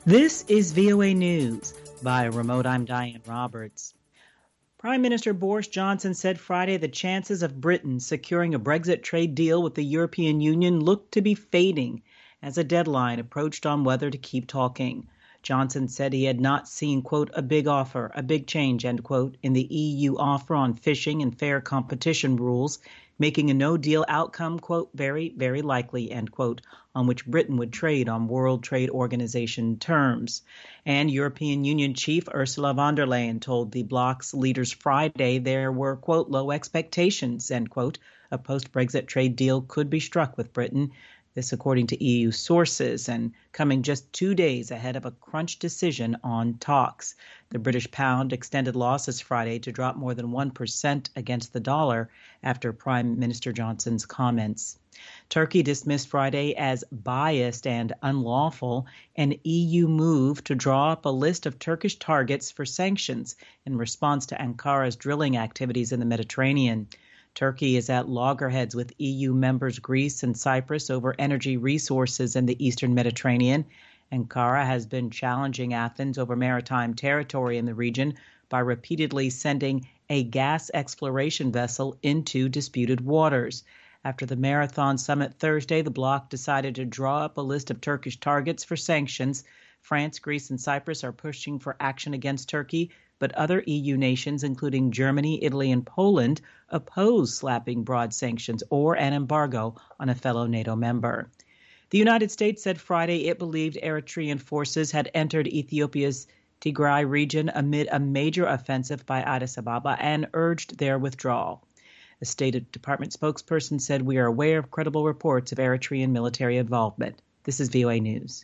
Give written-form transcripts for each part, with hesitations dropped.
This is VOA News. By remote, I'm Diane Roberts. Prime Minister Boris Johnson said Friday the chances of Britain securing a Brexit trade deal with the European Union looked to be fading as a deadline approached on whether to keep talking. Johnson said he had not seen, quote, a big offer, a big change, end quote, in the EU offer on fishing and fair competition rules, making a no-deal outcome, quote, very, very likely, end quote, on which Britain would trade on World Trade Organization terms. And European Union Chief Ursula von der Leyen told the bloc's leaders Friday there were, quote, low expectations, end quote, a post-Brexit trade deal could be struck with Britain. This according to EU sources, and coming just 2 days ahead of a crunch decision on talks. The British pound extended losses Friday to drop more than 1% against the dollar after Prime Minister Johnson's comments. Turkey dismissed Friday as biased and unlawful an EU move to draw up a list of Turkish targets for sanctions in response to Ankara's drilling activities in the Mediterranean. Turkey is at loggerheads with EU members Greece and Cyprus over energy resources in the eastern Mediterranean. Ankara has been challenging Athens over maritime territory in the region by repeatedly sending a gas exploration vessel into disputed waters. After the Marathon Summit Thursday, the bloc decided to draw up a list of Turkish targets for sanctions. France, Greece, and Cyprus are pushing for action against Turkey, but other EU nations, including Germany, Italy, and Poland, oppose slapping broad sanctions or an embargo on a fellow NATO member. The United States said Friday it believed Eritrean forces had entered Ethiopia's Tigray region amid a major offensive by Addis Ababa and urged their withdrawal. A State Department spokesperson said, "We are aware of credible reports of Eritrean military involvement." This is VOA News.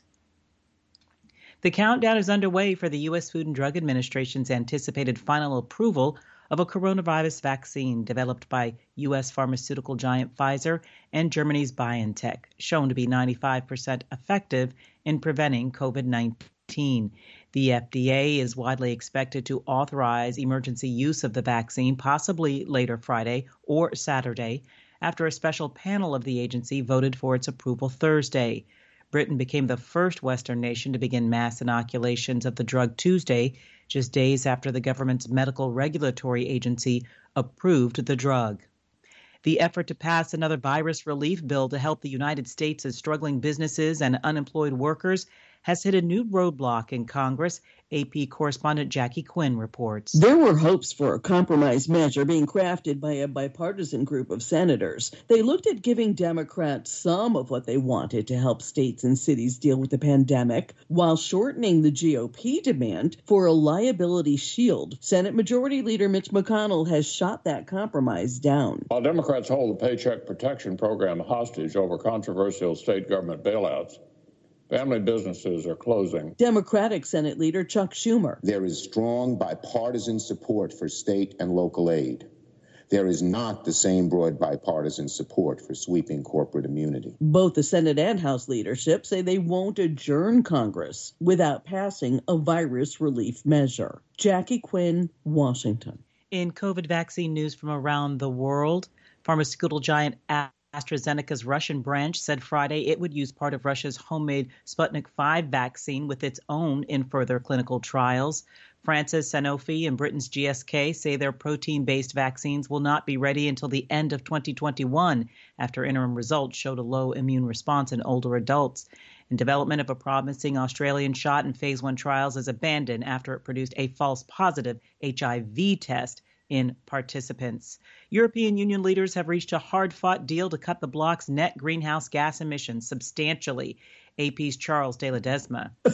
The countdown is underway for the U.S. Food and Drug Administration's anticipated final approval of a coronavirus vaccine developed by U.S. pharmaceutical giant Pfizer and Germany's BioNTech, shown to be 95% effective in preventing COVID-19. The FDA is widely expected to authorize emergency use of the vaccine, possibly later Friday or Saturday, after a special panel of the agency voted for its approval Thursday. Britain became the first Western nation to begin mass inoculations of the drug Tuesday, just days after the government's medical regulatory agency approved the drug. The effort to pass another virus relief bill to help the United States' struggling businesses and unemployed workers has hit a new roadblock in Congress, AP correspondent Jackie Quinn reports. There were hopes for a compromise measure being crafted by a bipartisan group of senators. They looked at giving Democrats some of what they wanted to help states and cities deal with the pandemic, while shortening the GOP demand for a liability shield. Senate Majority Leader Mitch McConnell has shot that compromise down. While Democrats hold the Paycheck Protection Program hostage over controversial state government bailouts, family businesses are closing. Democratic Senate Leader Chuck Schumer. There is strong bipartisan support for state and local aid. There is not the same broad bipartisan support for sweeping corporate immunity. Both the Senate and House leadership say they won't adjourn Congress without passing a virus relief measure. Jackie Quinn, Washington. In COVID vaccine news from around the world, pharmaceutical giant AstraZeneca's Russian branch said Friday it would use part of Russia's homemade Sputnik V vaccine with its own in further clinical trials. France's Sanofi and Britain's GSK say their protein-based vaccines will not be ready until the end of 2021 after interim results showed a low immune response in older adults. And development of a promising Australian shot in phase 1 trials is abandoned after it produced a false positive HIV test in participants. European Union leaders have reached a hard-fought deal to cut the bloc's net greenhouse gas emissions substantially. AP's Charles de Ledesma. A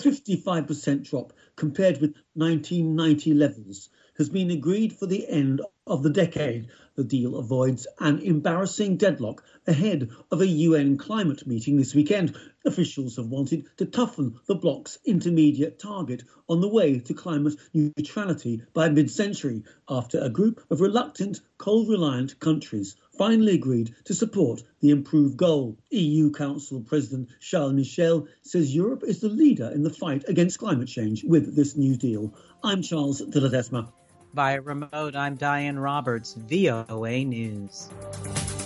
55% drop compared with 1990 levels has been agreed for the end of the decade. The deal avoids an embarrassing deadlock ahead of a UN climate meeting this weekend. Officials have wanted to toughen the bloc's intermediate target on the way to climate neutrality by mid-century after a group of reluctant, coal-reliant countries finally agreed to support the improved goal. EU Council President Charles Michel says Europe is the leader in the fight against climate change with this new deal. I'm Charles de Ledesma. Via remote, I'm Diane Roberts, VOA News.